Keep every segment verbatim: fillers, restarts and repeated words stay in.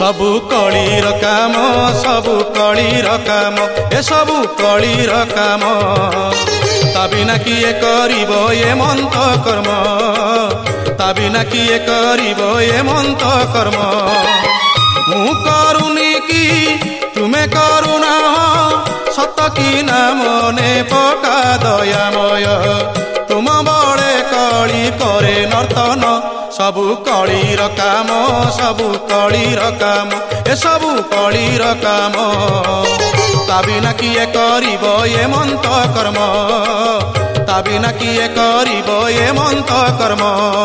सबु कलीर काम सबु कलीर काम ए सबु कलीर काम ता बिना किए करिब ए मंत कर्म ता बिना किए करिब ए मंत कर्म मु करुनी कि तुमे करुणा सत कि ना मने पका दयामय तुम बड़े कली करे नर्तन सबु कलीर काम सबु कलीर काम ए सबु कलीर काम ता बिना किए करिब ए मंत कर्म ता बिना किए करिब ए मंत कर्म।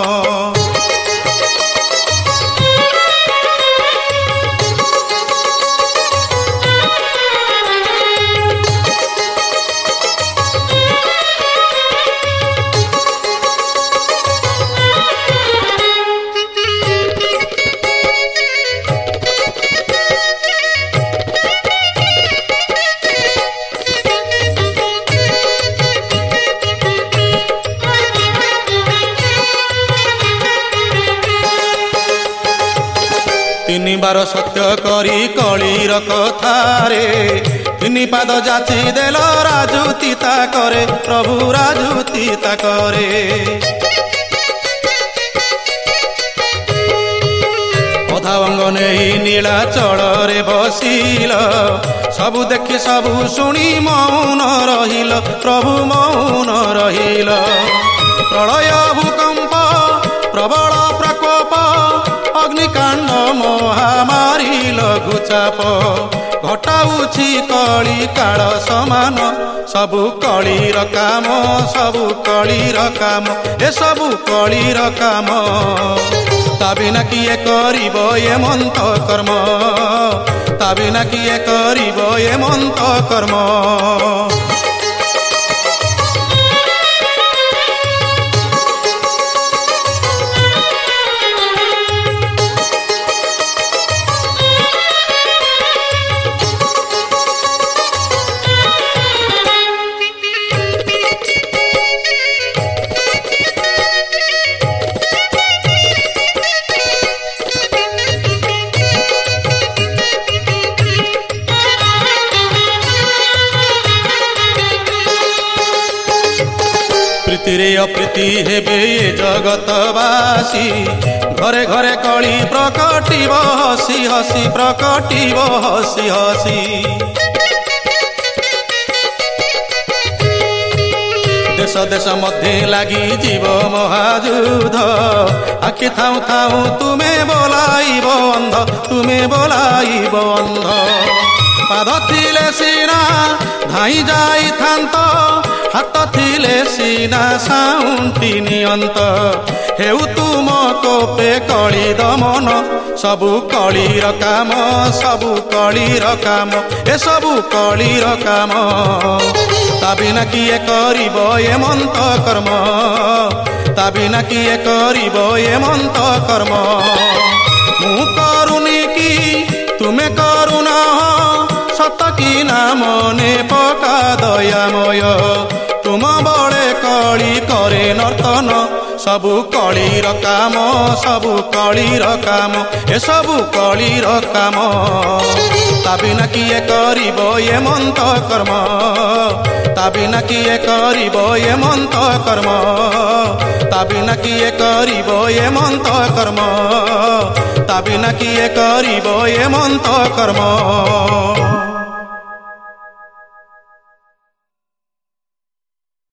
तीन बार सत्य करी कलीर कथारे तीन पाद जाची देल राजुतिता करे प्रभु राजुतिता करे अधावंग नहीं नीलाचल रे बसिल सबु देखि सबु शुणी मौन रहिल प्रभु मौन रहिल प्रलय भूकंप प्रबल प्रकोप अग्निकांड महामारी लघुचाप घटाऊछि कली काल समान सबु कलीर काम सबु कलीर काम ए सबु कलीर काम ता बिना किए करिब ए मंत कर्म ता बिना किए करिब ए मंत कर्म। प्रीतिरे अप्रीति हेबे जगतवासी घरे घरे कली प्रकटिब हसी हसी प्रकटिब हसी हसी देश देश मध्य लगी जीव महायुद्ध आखि थाऊ थाऊ तुमे बोलाइब अंध तुमे बोलाइब अंध पाद थिले सीना धाई जाई थांत हाथ थिले सीना साउंटी नियंत हेउ तुम कोपे कली दमन सबु कलीर काम सबु कलीर काम ए सबु कलीर काम ता बिना किए करिब ए मंत कर्म ता बिना किए करिब ए मंत कर्म मु करुनी कि तुमे करुणा सत कि ना मने पका दयामय तुम बड़े कली करे नर्तन सबु कलीर काम सबु कलीर काम ए सबु कलीर काम ता बिना किए करिब ए मंत कर्म ता बिना किए करिब ए मंत कर्म ता बिना किए करिब ए मंत कर्म ता बिना किए करिब ए मंत कर्म।